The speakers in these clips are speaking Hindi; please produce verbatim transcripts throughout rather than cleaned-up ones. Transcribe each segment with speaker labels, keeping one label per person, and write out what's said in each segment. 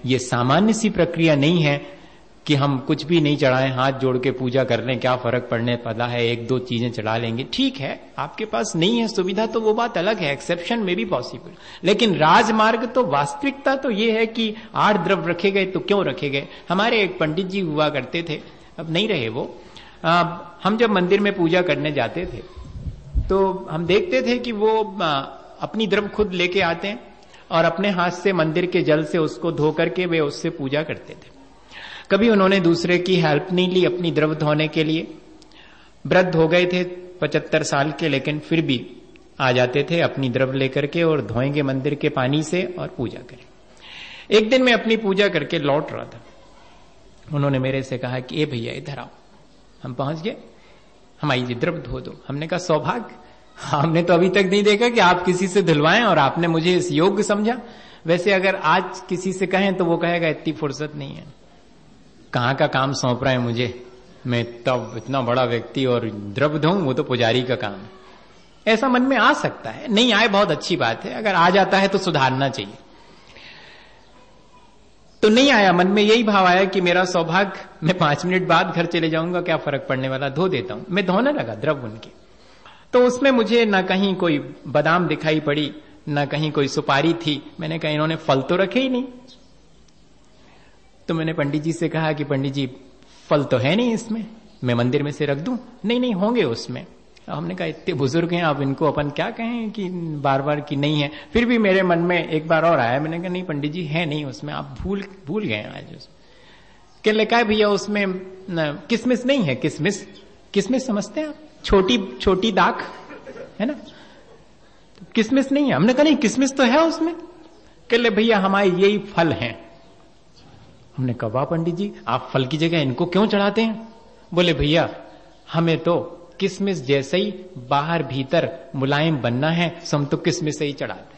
Speaker 1: ये सामान्य सी प्रक्रिया नहीं है कि हम कुछ भी नहीं चढ़ाएं, हाथ जोड़ के पूजा कर लें, क्या फर्क पड़ने वाला है, एक दो चीजें चढ़ा लेंगे। ठीक है, आपके पास नहीं है सुविधा तो वो बात अलग है, एक्सेप्शन में भी पॉसिबल। लेकिन राजमार्ग तो वास्तविकता तो ये है कि आठ द्रव्य रखे गए तो क्यों रखे गए। हमारे एक पंडित जी हुआ करते थे, अब नहीं रहे वो। आ, हम जब मंदिर में पूजा करने जाते थे तो हम देखते थे कि वो आ, अपनी द्रव्य खुद लेके आते हैं और अपने हाथ से मंदिर के जल से उसको धो करके वे उससे पूजा करते थे। कभी उन्होंने दूसरे की हेल्प नहीं ली अपनी द्रव्य धोने के लिए। वृद्ध हो गए थे पचहत्तर साल के, लेकिन फिर भी आ जाते थे अपनी द्रव्य लेकर के और धोएंगे मंदिर के पानी से और पूजा करें। एक दिन मैं अपनी पूजा करके लौट रहा था, उन्होंने मेरे से कहा कि ए भैया इधर आओ। हम पहुंच गए, हमारी द्रव्य धो दो। हमने कहा सौभाग्य, हमने तो अभी तक नहीं देखा कि आप किसी से धुलवाएं और आपने मुझे इस योग्य समझा। वैसे अगर आज किसी से कहें तो वो कहेगा इतनी फुर्सत नहीं है, कहां का काम सौंप रहे हैं मुझे, मैं तब इतना बड़ा व्यक्ति और द्रव्य धोऊं, वो तो पुजारी का काम है। ऐसा मन में आ सकता है, नहीं आए बहुत अच्छी बात है, अगर आ जाता है तो सुधारना चाहिए। तो नहीं आया, मन में यही भाव आया कि मेरा सौभाग्य, मैं पांच मिनट बाद घर चले जाऊंगा, क्या फर्क पड़ने वाला, धो देता हूं। मैं धोने लगा द्रव्य उनके, तो उसमें मुझे न कहीं कोई बादाम दिखाई पड़ी, न कहीं कोई सुपारी थी। मैंने कहा इन्होंने फल तो रखे ही नहीं। तो मैंने पंडित जी से कहा कि पंडित जी फल तो है नहीं इसमें, मैं मंदिर में से रख दूं? नहीं नहीं होंगे उसमें। हमने कहा इतने बुजुर्ग हैं, अब इनको अपन क्या कहें कि बार बार की नहीं है। फिर भी मेरे मन में एक बार और आया, मैंने कहा नहीं पंडित जी है नहीं उसमें, आप भूल भूल गए आज। कहने लगा भैया उसमें किसमिस नहीं है। किसमिस किसमिस समझते हैं आप? छोटी छोटी दाख है ना, तो किसमिस नहीं है। हमने कहा नहीं किसमिस तो है उसमें। कहले भैया हमारे यही फल हैं। हमने कहा वाह पंडित जी, आप फल की जगह इनको क्यों चढ़ाते हैं? बोले भैया हमें तो किसमिस जैसे ही बाहर भीतर मुलायम बनना है, हम तो किसमिस से ही चढ़ाते।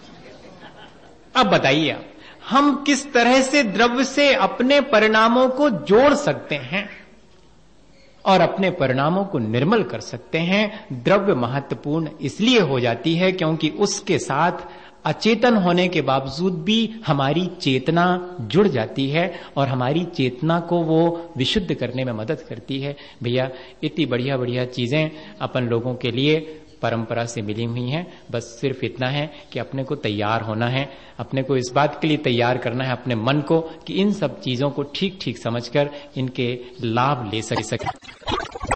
Speaker 1: अब बताइए आप, हम किस तरह से द्रव्य से अपने परिणामों को जोड़ सकते हैं और अपने परिणामों को निर्मल कर सकते हैं। द्रव्य महत्वपूर्ण इसलिए हो जाती है क्योंकि उसके साथ अचेतन होने के बावजूद भी हमारी चेतना जुड़ जाती है और हमारी चेतना को वो विशुद्ध करने में मदद करती है। भैया इतनी बढ़िया बढ़िया चीजें अपन लोगों के लिए परंपरा से मिली हुई हैं, बस सिर्फ इतना है कि अपने को तैयार होना है, अपने को इस बात के लिए तैयार करना है अपने मन को कि इन सब चीजों को ठीक ठीक समझकर इनके लाभ ले सके।